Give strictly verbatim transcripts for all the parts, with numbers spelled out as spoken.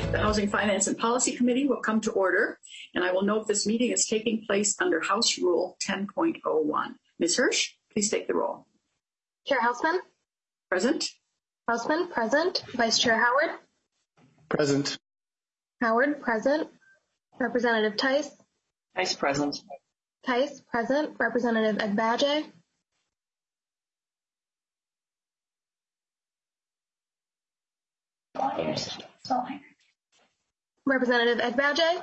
The Housing, Finance, and Policy Committee will come to order, and I will note this meeting is taking place under House Rule ten point oh one. Miz Hirsch, please take the roll. Chair Hausman? Present. Hausman, present. Vice Chair Howard? Present. Howard, present. Representative Tice? Tice, present. Tice, present. Representative Agbaje? Representative Agbaje?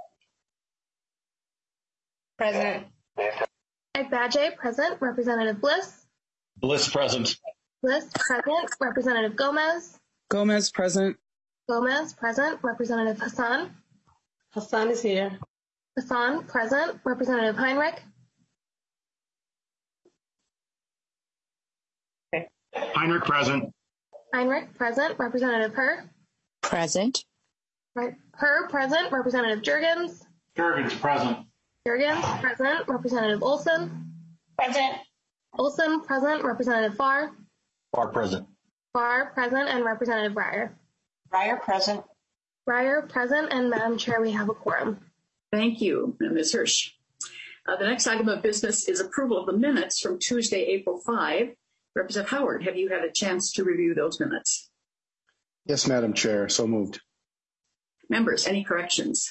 Present. Agbaje, present. Representative Bliss? Bliss, present. Bliss, present. Representative Gomez? Gomez, present. Gomez, present. Representative Hassan? Hassan is here. Hassan, present. Representative Heinrich? Okay. Heinrich, present. Heinrich, present. Representative Herr? Present. Right. Herr, present. Representative Jurgens? Jurgens, present. Jurgens, present. Representative Olson? Present. Olson, present. Representative Farr? Farr, present. Farr, present. And Representative Breyer? Breyer, present. Breyer, present. And Madam Chair, we have a quorum. Thank you, Miz Hirsch. Uh, the next item of business is approval of the minutes from Tuesday, April fifth. Representative Howard, have you had a chance to review those minutes? Yes, Madam Chair, so moved. Members, any corrections?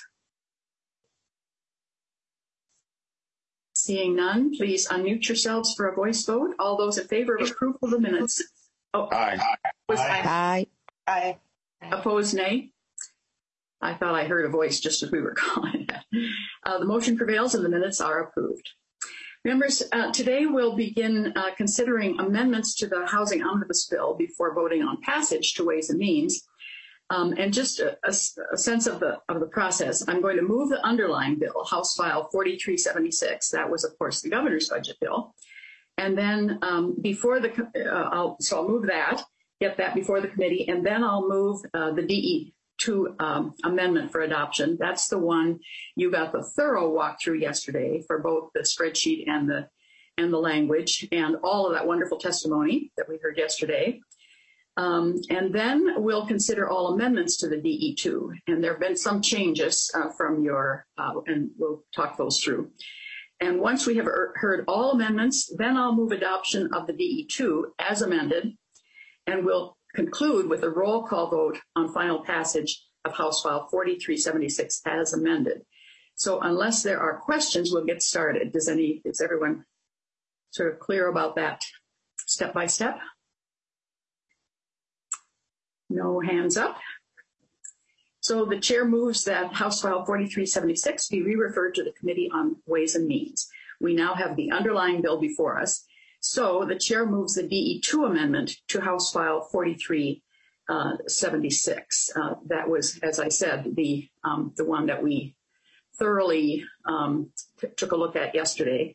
Seeing none, please unmute yourselves for a voice vote. All those in favor of approval of the minutes? Oh, Aye. Was Aye. Aye. Opposed, nay? I thought I heard a voice just as we were calling it. Uh, the motion prevails and the minutes are approved. Members, uh, today we'll begin uh, considering amendments to the Housing Omnibus Bill before voting on passage to Ways and Means. Um, and just a, a, a sense of the of the process, I'm going to move the underlying bill, House File forty-three seventy-six. That was, of course, the governor's budget bill. And then um, before the, uh, I'll, so I'll move that, get that before the committee, and then I'll move uh, the D E two um, amendment for adoption. That's the one you got the thorough walkthrough yesterday for both the spreadsheet and the and the language and all of that wonderful testimony that we heard yesterday. Um, and then we'll consider all amendments to the D E two. And there have been some changes uh, from your, uh, and we'll talk those through. And once we have er- heard all amendments, then I'll move adoption of the D E two as amended, and we'll conclude with a roll call vote on final passage of House File forty-three seventy-six as amended. So unless there are questions, we'll get started. Does any, is everyone sort of clear about that step by step? No hands up. So the chair moves that House File forty-three seventy-six be re-referred to the Committee on Ways and Means. We now have the underlying bill before us. So the chair moves the D E two amendment to House File forty-three seventy-six. Uh, that was, as I said, the um, the one that we thoroughly um, t- took a look at yesterday.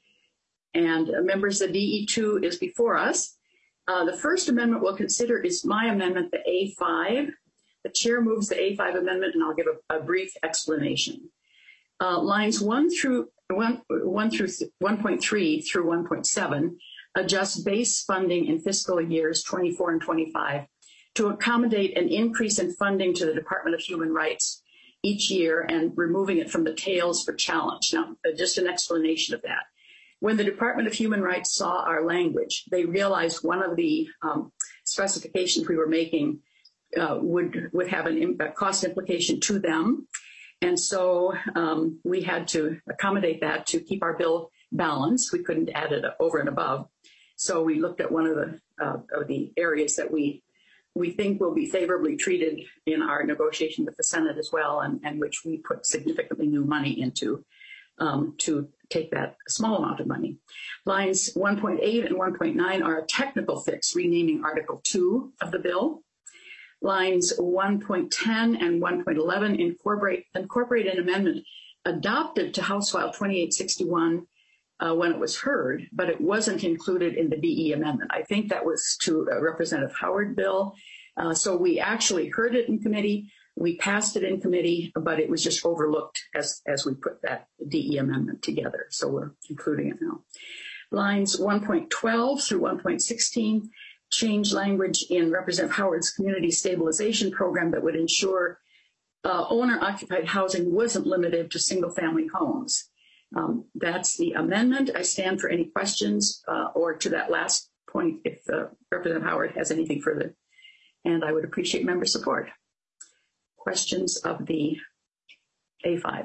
And uh, members, the D E two is before us. Uh, the first amendment we'll consider is my amendment, the A five. The chair moves the A five amendment, and I'll give a, a brief explanation. Uh, lines one through one, one through one point three through one point seven adjust base funding in fiscal years twenty-four and twenty-five to accommodate an increase in funding to the Department of Human Rights each year and removing it from the tails for challenge. Now, uh, just an explanation of that. When the Department of Human Rights saw our language, they realized one of the um, specifications we were making uh, would would have an a cost implication to them. And so um, we had to accommodate that to keep our bill balanced. We couldn't add it over and above. So we looked at one of the uh, of the areas that we we think will be favorably treated in our negotiation with the Senate as well, and, and which we put significantly new money into um, to take that small amount of money. Lines one point eight and one point nine are a technical fix, renaming Article two of the bill. Lines one point ten and one point eleven incorporate, incorporate an amendment adopted to House File twenty-eight sixty-one uh, when it was heard, but it wasn't included in the D E amendment. I think that was to uh, Representative Howard bill. Uh, so we actually heard it in committee. We passed it in committee, but it was just overlooked as, as we put that D E amendment together. So we're including it now. Lines one point twelve through one point sixteen change language in Representative Howard's community stabilization program that would ensure uh, owner-occupied housing wasn't limited to single-family homes. Um, that's the amendment. I stand for any questions uh, or to that last point if uh, Representative Howard has anything further. And I would appreciate member support. Questions of the A five.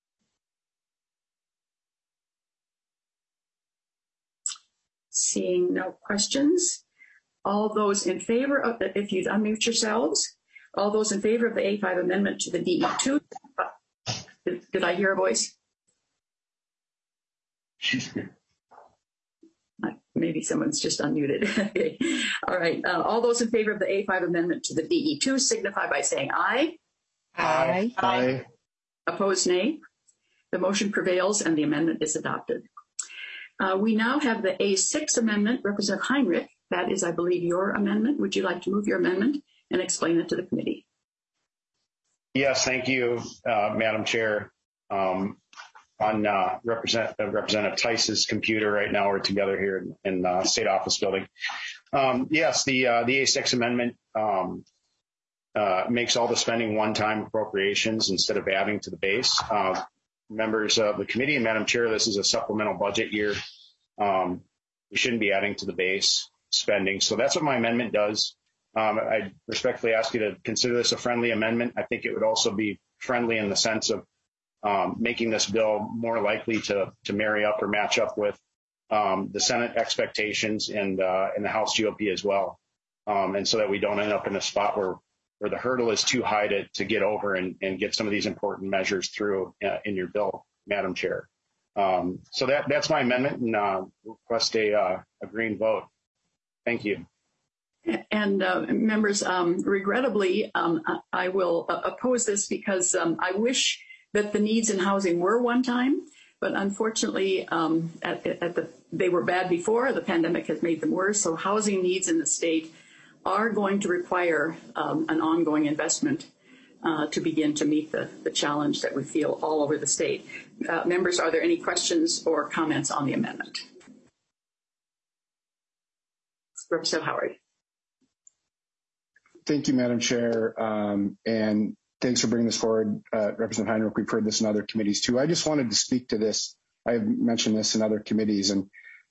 Seeing no questions, all those in favor of the, if you'd unmute yourselves, all those in favor of the A five amendment to the D E two, uh, did, did I hear a voice? Maybe someone's just unmuted. Okay. All right. Uh, all those in favor of the A five amendment to the D E two signify by saying aye. Aye. Aye. Opposed, nay. The motion prevails and the amendment is adopted. Uh, we now have the A six amendment. Representative Heinrich, that is, I believe, your amendment. Would you like to move your amendment and explain it to the committee? Yes, thank you, uh, Madam Chair. Um, on uh, Represent, uh, Representative Tice's computer right now, we're together here in, in uh, State Office Building. Um, yes, the uh, the A six amendment um, uh, makes all the spending one-time appropriations instead of adding to the base. Uh, members of the committee and Madam Chair, this is a supplemental budget year. Um, we shouldn't be adding to the base spending. So that's what my amendment does. Um, I respectfully ask you to consider this a friendly amendment. I think it would also be friendly in the sense of um, making this bill more likely to, to marry up or match up with um, the Senate expectations and, uh, and the House G O P as well. Um, and so that we don't end up in a spot where where the hurdle is too high to, to get over and, and get some of these important measures through uh, in your bill, Madam Chair. Um, so that, that's my amendment, and uh, request a, uh, a green vote. Thank you. And uh, members, um, regrettably, um, I will uh, oppose this because um, I wish that the needs in housing were one time, but unfortunately, um, at, at the, they were bad before. The pandemic has made them worse. So housing needs in the state are going to require um, an ongoing investment uh, to begin to meet the, the challenge that we feel all over the state. Uh, members, are there any questions or comments on the amendment? Representative Howard. Thank you, Madam Chair, um, and thanks for bringing this forward, uh, Representative Heinrich. We've heard this in other committees too. I just wanted to speak to this. I've mentioned this in other committees, and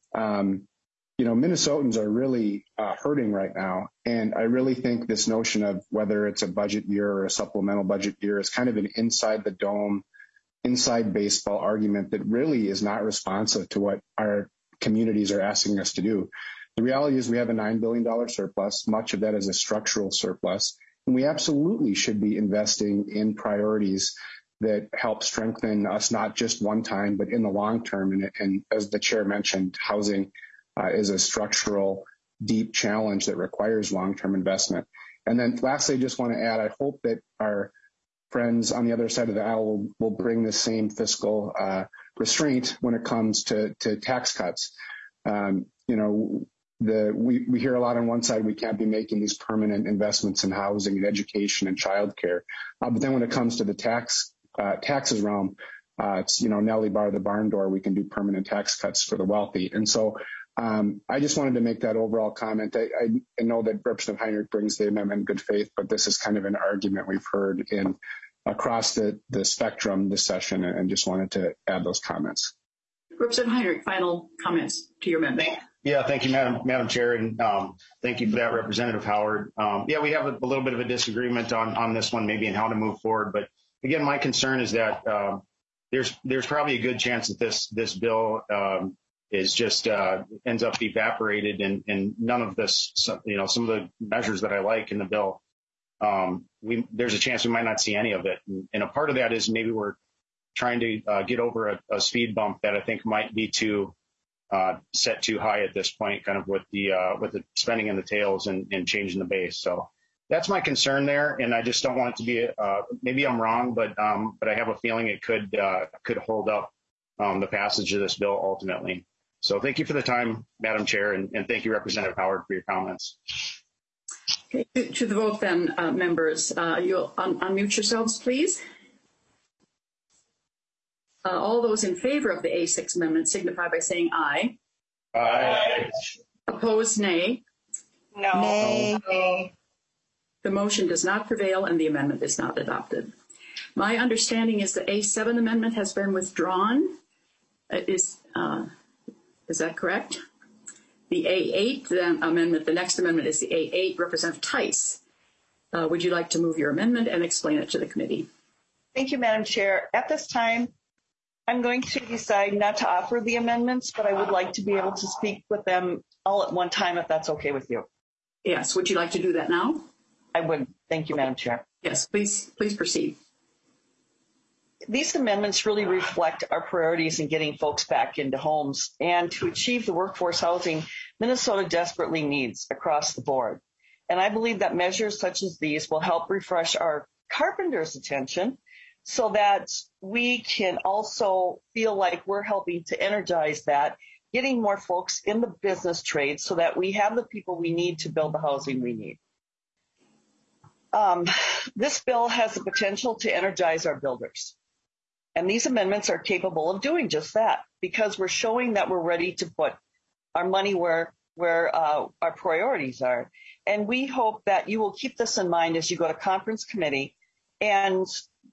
um, you know, Minnesotans are really uh, hurting right now. And I really think this notion of whether it's a budget year or a supplemental budget year is kind of an inside the dome, inside baseball argument that really is not responsive to what our communities are asking us to do. The reality is we have a nine billion dollars surplus. Much of that is a structural surplus. And we absolutely should be investing in priorities that help strengthen us, not just one time, but in the long term. And, and as the chair mentioned, housing Uh, is a structural, deep challenge that requires long-term investment. And then lastly, I just want to add, I hope that our friends on the other side of the aisle will, will bring the same fiscal uh, restraint when it comes to, to tax cuts. Um, you know, the we, we hear a lot on one side, we can't be making these permanent investments in housing and education and childcare. Uh, but then when it comes to the tax uh, taxes realm, uh, it's, you know, Nellie bar the barn door, we can do permanent tax cuts for the wealthy. And so Um, I just wanted to make that overall comment. I, I, I know that Representative Heinrich brings the amendment in good faith, but this is kind of an argument we've heard in across the, the spectrum this session, and just wanted to add those comments. Representative Heinrich, final comments to your amendment. Yeah, thank you, Madam, Madam Chair, and um, thank you for that, Representative Howard. Um, yeah, we have a, a little bit of a disagreement on, on this one, maybe in how to move forward. But again, my concern is that uh, there's there's probably a good chance that this this bill um, is just uh, ends up evaporated, and, and none of this, you know, some of the measures that I like in the bill, um, we, there's a chance we might not see any of it. And, and a part of that is maybe we're trying to uh, get over a, a speed bump that I think might be too uh, set too high at this point, kind of with the uh, with the spending in the tails and, and changing the base. So that's my concern there, and I just don't want it to be. Uh, maybe I'm wrong, but um, but I have a feeling it could uh, could hold up um, the passage of this bill ultimately. So thank you for the time, Madam Chair, and, and thank you, Representative Howard, for your comments. Okay, to, to the vote then, uh, members, uh, you'll un unmute yourselves, please. Uh, all those in favor of the A six amendment signify by saying aye. Aye. Opposed, nay. No. Nay. The motion does not prevail and the amendment is not adopted. My understanding is the A seven amendment has been withdrawn. Uh, Is, uh, is that correct? The A eight then, amendment, the next amendment is the A eight. Representative Tice, uh, would you like to move your amendment and explain it to the committee? Thank you, Madam Chair. At this time, I'm going to decide not to offer the amendments, but I would like to be able to speak with them all at one time if that's okay with you. Yes, would you like to do that now? I would. Thank you, Madam Chair. Yes, please, please proceed. These amendments really reflect our priorities in getting folks back into homes and to achieve the workforce housing Minnesota desperately needs across the board. And I believe that measures such as these will help refresh our carpenters' attention so that we can also feel like we're helping to energize that, getting more folks in the business trade so that we have the people we need to build the housing we need. Um, this bill has the potential to energize our builders. And these amendments are capable of doing just that because we're showing that we're ready to put our money where, where uh, our priorities are. And we hope that you will keep this in mind as you go to conference committee and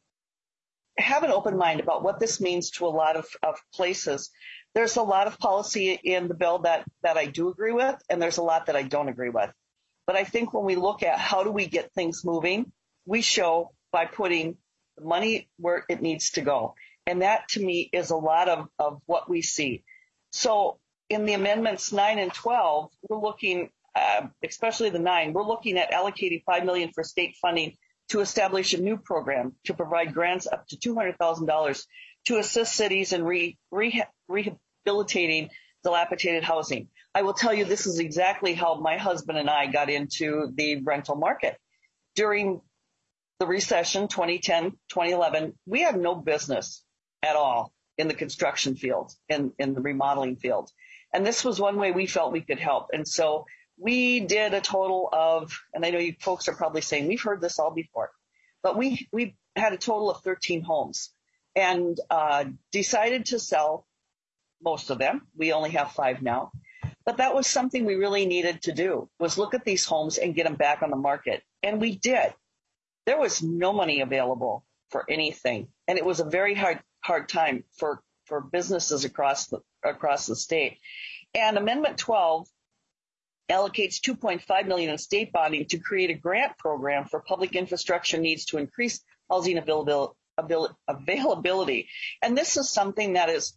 have an open mind about what this means to a lot of, of places. There's a lot of policy in the bill that, that I do agree with, and there's a lot that I don't agree with. But I think when we look at how do we get things moving, we show by putting the money where it needs to go. And that, to me, is a lot of, of what we see. So in the amendments nine and twelve, we're looking, uh, especially the nine, we're looking at allocating five million dollars for state funding to establish a new program to provide grants up to two hundred thousand dollars to assist cities in re, re, rehabilitating dilapidated housing. I will tell you this is exactly how my husband and I got into the rental market. During the recession, twenty ten, twenty eleven, we had no business at all in the construction field, in, in the remodeling field. And this was one way we felt we could help. And so we did a total of, and I know you folks are probably saying, we've heard this all before, but we, we had a total of thirteen homes and uh, decided to sell most of them. We only have five now. But that was something we really needed to do, was look at these homes and get them back on the market. And we did. There was no money available for anything. And it was a very hard, hard time for, for businesses across the, across the state. And Amendment twelve allocates two point five million dollars in state bonding to create a grant program for public infrastructure needs to increase housing availability. availability. And this is something that is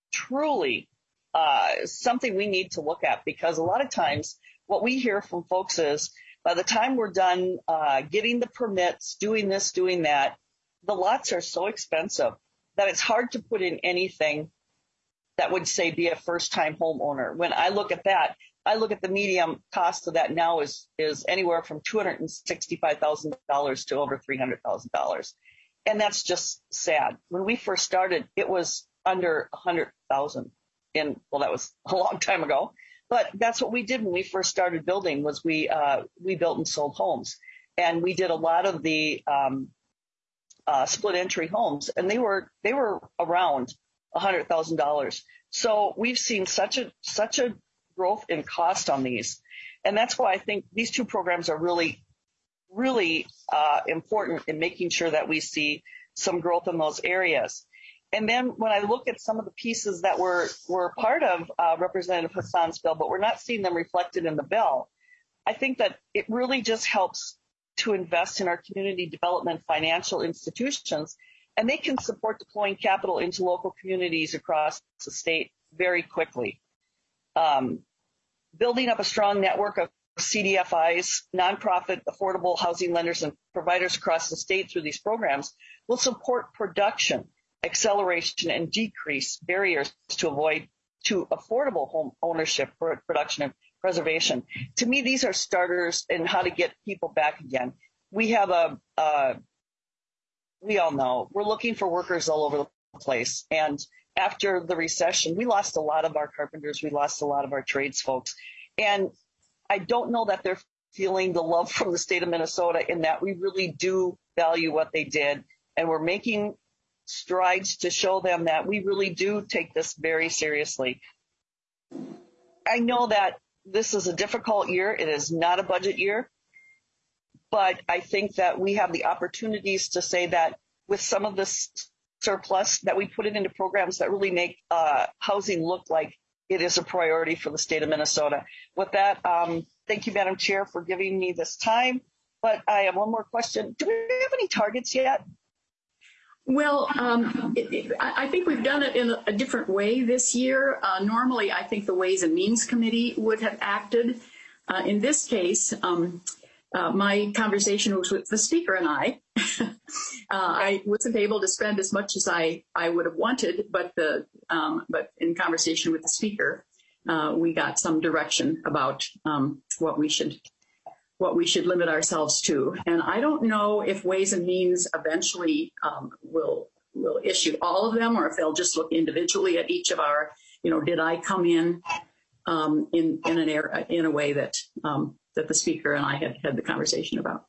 truly uh, something we need to look at, because a lot of times what we hear from folks is by the time we're done uh, getting the permits, doing this, doing that, the lots are so expensive that it's hard to put in anything that would say be a first-time homeowner. When I look at that, I look at the medium cost of that now is, is anywhere from two hundred sixty-five thousand dollars to over three hundred thousand dollars. And that's just sad. When we first started, it was under one hundred thousand dollars. And, well, that was a long time ago. But that's what we did when we first started building was we uh, we built and sold homes. And we did a lot of the um, uh, split entry homes, and they were they were around one hundred thousand dollars. So we've seen such a such a growth in cost on these. And that's why I think these two programs are really, really uh, important in making sure that we see some growth in those areas. And then when I look at some of the pieces that were, were part of uh, Representative Hassan's bill, but we're not seeing them reflected in the bill, I think that it really just helps to invest in our community development financial institutions, and they can support deploying capital into local communities across the state very quickly. Um, building up a strong network of C D F Is, nonprofit affordable housing lenders and providers across the state through these programs will support production, acceleration, and decrease barriers to avoid to affordable home ownership, production, and preservation. To me, these are starters in how to get people back again. We have a, uh, we all know, we're looking for workers all over the place. And after the recession, we lost a lot of our carpenters. We lost a lot of our trades folks. And I don't know that they're feeling the love from the state of Minnesota in that we really do value what they did. And we're making strides to show them that we really do take this very seriously. I know that this is a difficult year. It is not a budget year. But I think that we have the opportunities to say that with some of this surplus, that we put it into programs that really make uh, housing look like it is a priority for the state of Minnesota. With that, um, thank you, Madam Chair, for giving me this time. But I have one more question. Do we have any targets yet? Well, um, it, it, I think we've done it in a, a different way this year. Uh, normally, I think the Ways and Means Committee would have acted. Uh, in this case, um, uh, my conversation was with the Speaker and I. uh, I wasn't able to spend as much as I, I would have wanted, but the um, but in conversation with the Speaker, uh, we got some direction about um, what we should what we should limit ourselves to. And I don't know if Ways and Means eventually um, will will issue all of them, or if they'll just look individually at each of our, you know, did I come in um, in in an era, in a way that um, that the Speaker and I had had the conversation about.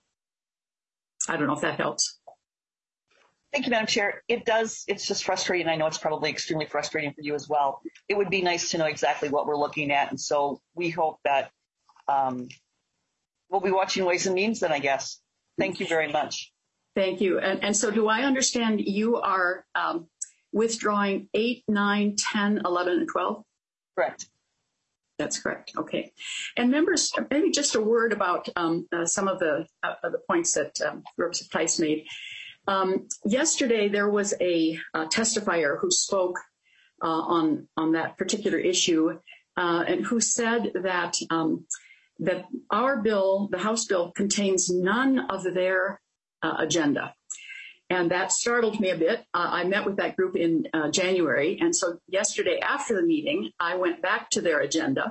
I don't know if that helps. Thank you, Madam Chair. It does. It's just frustrating. I know it's probably extremely frustrating for you as well. It would be nice to know exactly what we're looking at. And so we hope that um, we'll be watching Ways and Means then, I guess. Thank you very much. Thank you. And, and so do I understand you are um, withdrawing eight, nine, ten, eleven, and twelve? Correct. That's correct. Okay. And members, maybe just a word about um, uh, some of the uh, the points that um, Representative Tice made. Um, yesterday, there was a uh, testifier who spoke uh, on on that particular issue, uh, and who said that um, that our bill, the House bill, contains none of their uh, agenda. And that startled me a bit. Uh, I met with that group in uh, January. And so yesterday after the meeting, I went back to their agenda.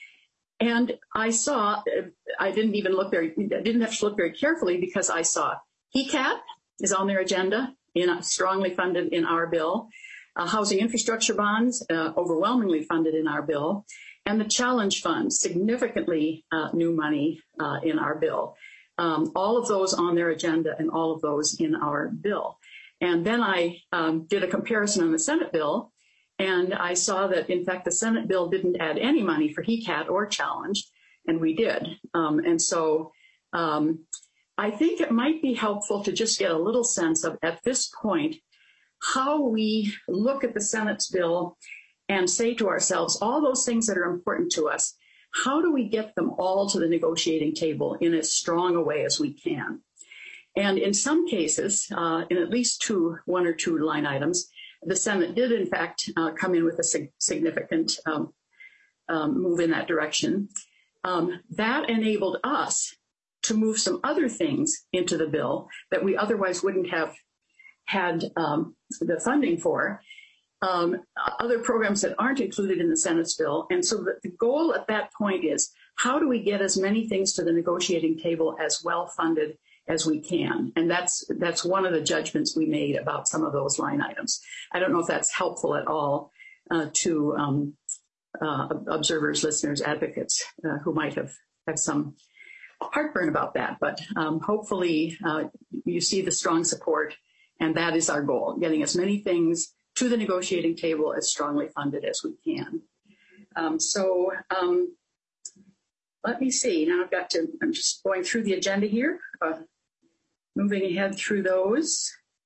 And I saw, I didn't even look very, I didn't have to look very carefully, because I saw H E C A T is on their agenda, in, strongly funded in our bill. Uh, housing infrastructure bonds, uh, overwhelmingly funded in our bill. And the Challenge Fund, significantly uh, new money uh, in our bill. Um, all of those on their agenda, and all of those in our bill. And then I um, did a comparison on the Senate bill, and I saw that, in fact, the Senate bill didn't add any money for H E C A T or Challenge, and we did. Um, and so um, I think it might be helpful to just get a little sense of, at this point, how we look at the Senate's bill and say to ourselves, all those things that are important to us, how do we get them all to the negotiating table in as strong a way as we can? And in some cases, uh, in at least two, one or two line items, the Senate did, in fact, uh, come in with a sig- significant um, um, move in that direction. Um, that enabled us to move some other things into the bill that we otherwise wouldn't have had um, the funding for. Um, other programs that aren't included in the Senate's bill. And so the, the goal at that point is, how do we get as many things to the negotiating table as well funded as we can? And that's that's one of the judgments we made about some of those line items. I don't know if that's helpful at all uh, to um, uh, observers, listeners, advocates uh, who might have, have some heartburn about that. But um, hopefully uh, you see the strong support, and that is our goal, getting as many things to the negotiating table as strongly funded as we can. Um, so um, let me see. Now I've got to, I'm just going through the agenda here, uh, moving ahead through those.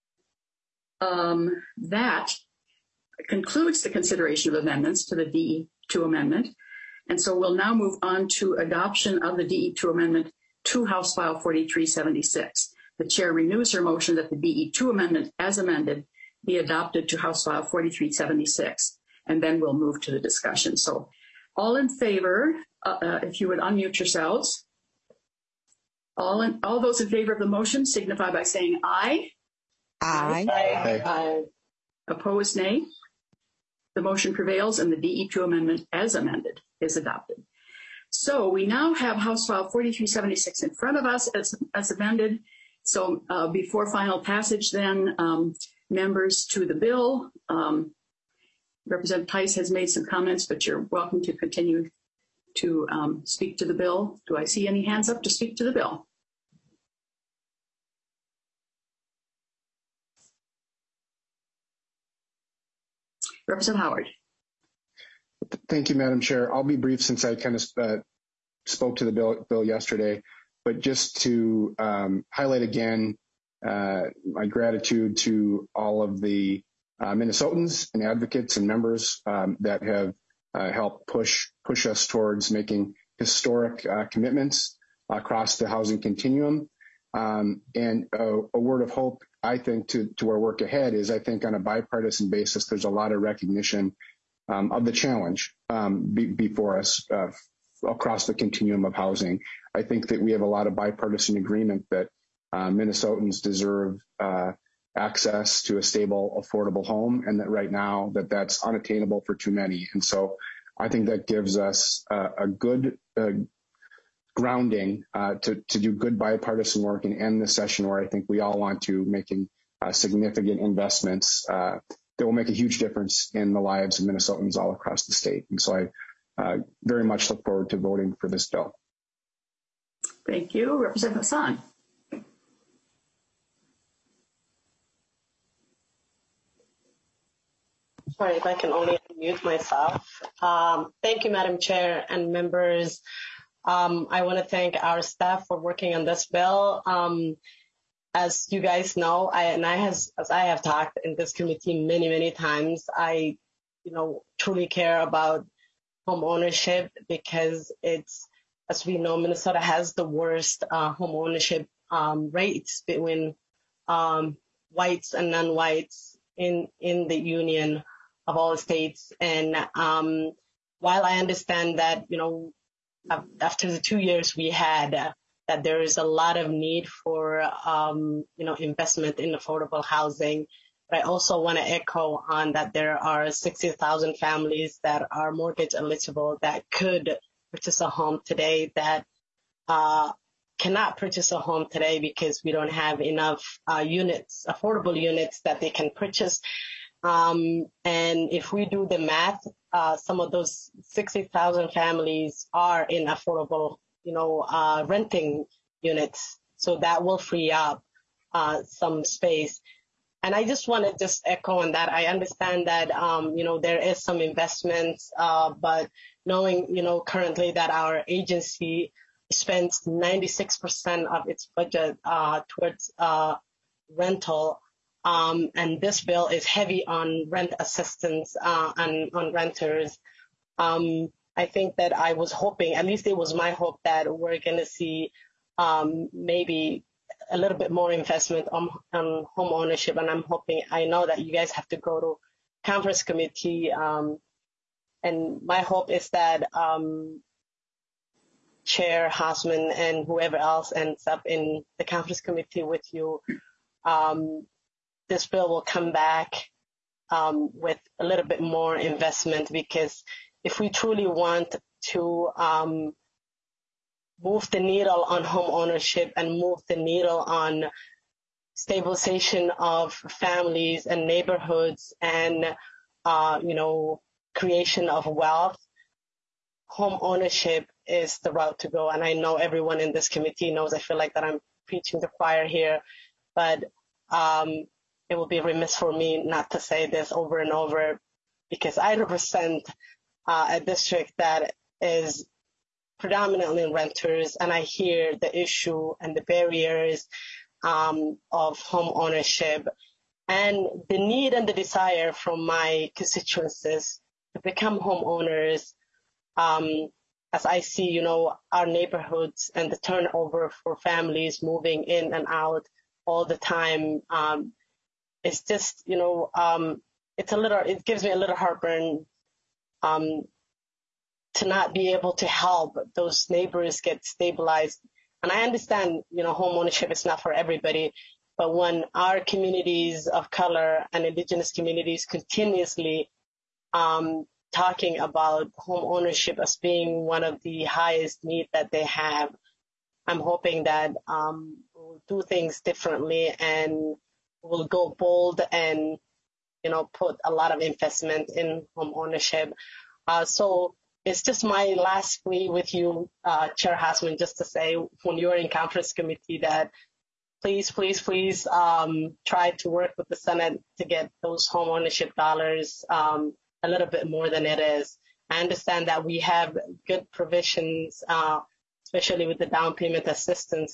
Um, that concludes the consideration of amendments to the D E two amendment. And so we'll now move on to adoption of the D E two amendment to House File forty-three seventy-six. The chair renews her motion that the D E two amendment as amended be adopted to House File forty-three seventy-six, and then we'll move to the discussion. So all in favor, uh, uh, if you would unmute yourselves. All, in, all those in favor of the motion signify by saying aye. Aye. Aye. Aye. Opposed, nay. The motion prevails, and the D E two amendment as amended is adopted. So we now have House File forty-three seventy-six in front of us as, as amended. So uh, before final passage then, um, members to the bill. Um, Representative Tice has made some comments, but you're welcome to continue to um, speak to the bill. Do I see any hands up to speak to the bill? Representative Howard. Thank you, Madam Chair. I'll be brief since I kind of uh, spoke to the bill, bill yesterday, but just to um, highlight again uh, my gratitude to all of the uh, Minnesotans and advocates and members um, that have uh, helped push push us towards making historic uh, commitments across the housing continuum. Um, and a, a word of hope, I think, to, to our work ahead is I think on a bipartisan basis, there's a lot of recognition um, of the challenge um, be, before us uh, across the continuum of housing. I think that we have a lot of bipartisan agreement that uh, Minnesotans deserve uh, access to a stable, affordable home, and that right now that that's unattainable for too many. And so I think that gives us uh, a good uh, grounding uh, to, to do good bipartisan work and end the session where I think we all want to making uh, significant investments uh, that will make a huge difference in the lives of Minnesotans all across the state. And so I uh, very much look forward to voting for this bill. Thank you. Representative Hassan. Sorry if I can only unmute myself. Um, thank you, Madam Chair and members. Um, I want to thank our staff for working on this bill. Um, as you guys know, I, and I has, as I have talked in this committee many, many times, I, you know, truly care about home ownership because it's, as we know, Minnesota has the worst uh, home ownership um, rates between um, whites and non-whites in in the union of all states. And um, while I understand that, you know, after the two years we had, uh, that there is a lot of need for, um, you know, investment in affordable housing. But I also want to echo on that there are sixty thousand families that are mortgage eligible that could purchase a home today that uh, cannot purchase a home today because we don't have enough uh, units, affordable units that they can purchase. Um, and if we do the math, uh, some of those sixty thousand families are in affordable, you know, uh, renting units. So that will free up uh, some space. And I just want to just echo on that. I understand that, um, you know, there is some investments, uh, but knowing, you know, currently that our agency spends ninety-six percent of its budget uh, towards uh, rental. Um, and this bill is heavy on rent assistance uh, and on renters. Um, I think that I was hoping, at least it was my hope, that we're going to see um, maybe a little bit more investment on, on home ownership. And I'm hoping, I know that you guys have to go to conference committee. Um, and my hope is that um, Chair Hausman and whoever else ends up in the conference committee with you, um, this bill will come back um, with a little bit more investment, because if we truly want to um, move the needle on home ownership and move the needle on stabilization of families and neighborhoods and, uh, you know, creation of wealth, home ownership is the route to go. And I know everyone in this committee knows, I feel like that I'm preaching the choir here, but um, it will be remiss for me not to say this over and over, because I represent uh, a district that is predominantly renters, and I hear the issue and the barriers um, of home ownership and the need and the desire from my constituencies to become homeowners. Um, as I see, you know, our neighborhoods and the turnover for families moving in and out all the time, um, it's just, you know, um, it's a little, it gives me a little heartburn um, to not be able to help those neighbors get stabilized. And I understand, you know, home ownership is not for everybody, but when our communities of color and indigenous communities continuously um, talking about home ownership as being one of the highest needs that they have, I'm hoping that um, we'll do things differently and we'll go bold and, you know, put a lot of investment in home ownership. Uh, so it's just my last plea with you, uh, Chair Hausman, just to say when you're in conference committee that please, please, please um, try to work with the Senate to get those home ownership dollars um, a little bit more than it is. I understand that we have good provisions, uh, especially with the down payment assistance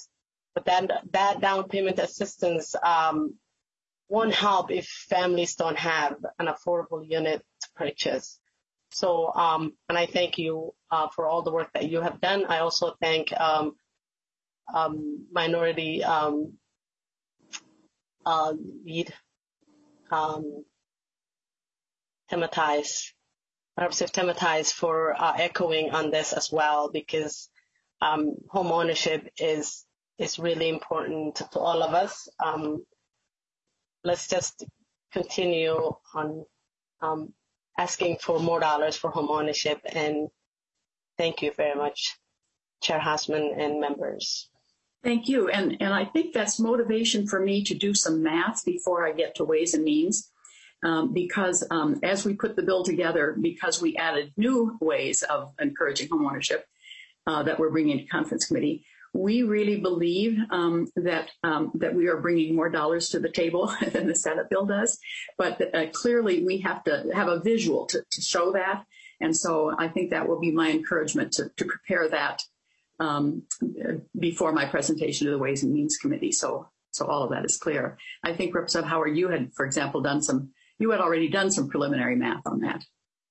but that that down payment assistance um, won't help if families don't have an affordable unit to purchase. So, um, and I thank you uh, for all the work that you have done. I also thank um, um, minority um, uh, lead um, Tematize, Representative Tematize, for uh, echoing on this as well, because um, home ownership is is really important to all of us. Um, let's just continue on um, asking for more dollars for home ownership, and thank you very much, Chair Hausman and members. Thank you. And, and I think that's motivation for me to do some math before I get to Ways and Means, um, because um, as we put the bill together, because we added new ways of encouraging homeownership uh, that we're bringing to conference committee, we really believe um, that um, that we are bringing more dollars to the table than the Senate bill does. But uh, clearly, we have to have a visual to, to show that. And so I think that will be my encouragement to, to prepare that Um, before my presentation to the Ways and Means Committee, so so all of that is clear. I think Representative Howard, you had, for example, done some, you had already done some preliminary math on that.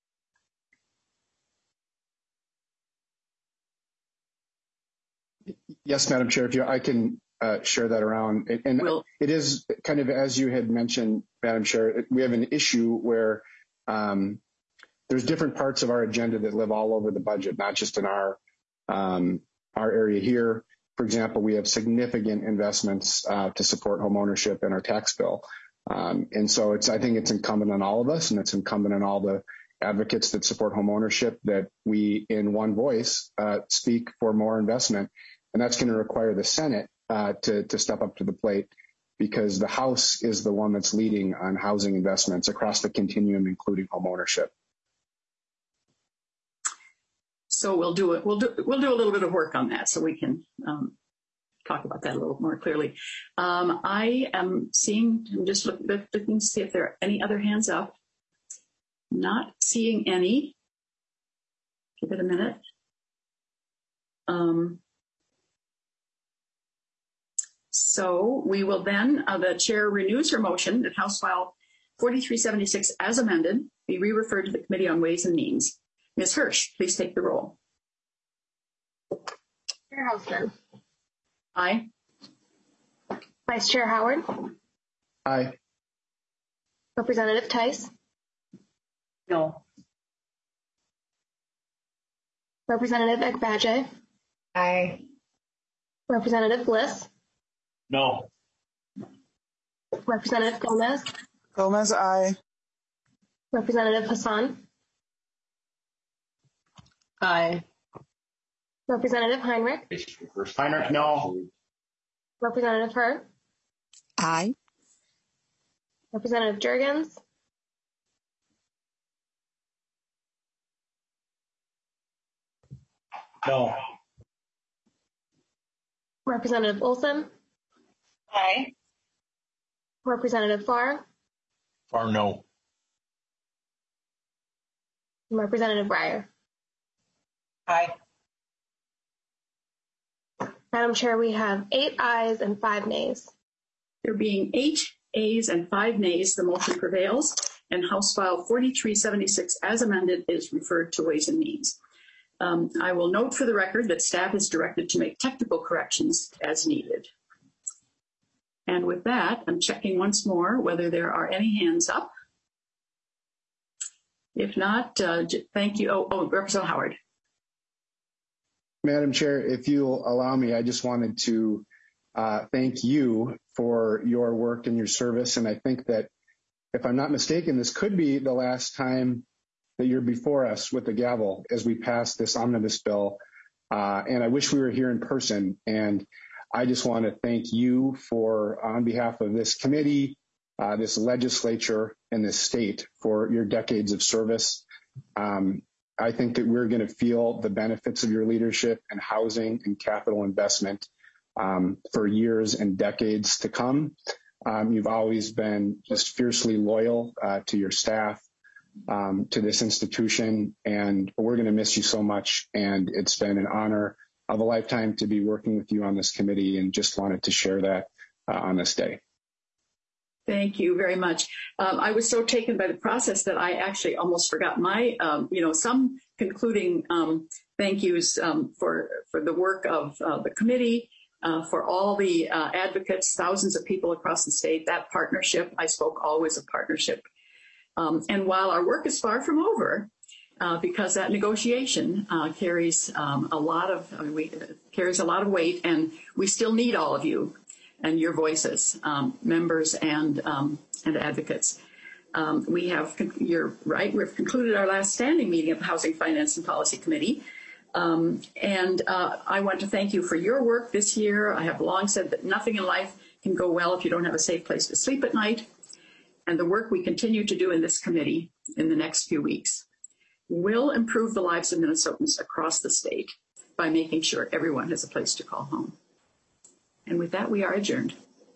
Yes, Madam Chair, if you, I can uh, share that around. And, and we'll, it is kind of, as you had mentioned, Madam Chair, we have an issue where um, there's different parts of our agenda that live all over the budget, not just in our um, our area here. For example, we have significant investments uh, to support home ownership in our tax bill. Um, and so it's, I think it's incumbent on all of us, and it's incumbent on all the advocates that support home ownership that we, in one voice, uh, speak for more investment. And that's going to require the Senate uh, to, to step up to the plate, because the House is the one that's leading on housing investments across the continuum, including home ownership. So we'll do it. We'll do we'll do a little bit of work on that, so we can um, talk about that a little more clearly. Um, I am seeing. I'm just look, looking to see if there are any other hands up. Not seeing any. Give it a minute. Um, so we will then. Uh, the chair renews her motion that House File forty-three seventy-six, as amended, be re-referred to the Committee on Ways and Means. Miz Hirsch, please take the roll. Chair Hausman. Aye. Vice Chair Howard. Aye. Representative Tice. No. Representative Ekbaje. Aye. Representative Bliss. No. Representative Gomez. Gomez, aye. Representative Hassan. Aye. Representative Heinrich. Heinrich, no. Representative Hurd. Aye. Representative Jurgens. No. Representative Olson. Aye. Representative Farr. Or no. And Representative Breyer. Aye. Madam Chair, we have eight ayes and five nays. There being eight ayes and five nays, the motion prevails, and House File forty-three seventy-six, as amended, is referred to Ways and Means. Um, I will note for the record that staff is directed to make technical corrections as needed. And with that, I'm checking once more whether there are any hands up. If not, uh, thank you. Oh, oh, Representative Howard. Madam Chair, if you'll allow me, I just wanted to uh, thank you for your work and your service. And I think that, if I'm not mistaken, this could be the last time that you're before us with the gavel as we pass this omnibus bill. Uh, and I wish we were here in person. And I just want to thank you for, on behalf of this committee, uh, this legislature, and this state, for your decades of service. Um, I think that we're going to feel the benefits of your leadership in housing and capital investment um, for years and decades to come. Um, you've always been just fiercely loyal uh, to your staff, um, to this institution, and we're going to miss you so much. And it's been an honor of a lifetime to be working with you on this committee, and just wanted to share that uh, on this day. Thank you very much. Um, I was so taken by the process that I actually almost forgot my, um, you know, some concluding um, thank yous um, for, for the work of uh, the committee, uh, for all the uh, advocates, thousands of people across the state, that partnership. I spoke always of partnership. Um, and while our work is far from over, uh, because that negotiation uh, carries um, a lot of, I mean, we, uh, carries a lot of weight, and we still need all of you and your voices, um, members and um, and advocates. Um, we have, you're right, we've concluded our last standing meeting of the Housing, Finance, and Policy Committee. Um, and uh, I want to thank you for your work this year. I have long said that nothing in life can go well if you don't have a safe place to sleep at night. And the work we continue to do in this committee in the next few weeks will improve the lives of Minnesotans across the state by making sure everyone has a place to call home. And with that, we are adjourned.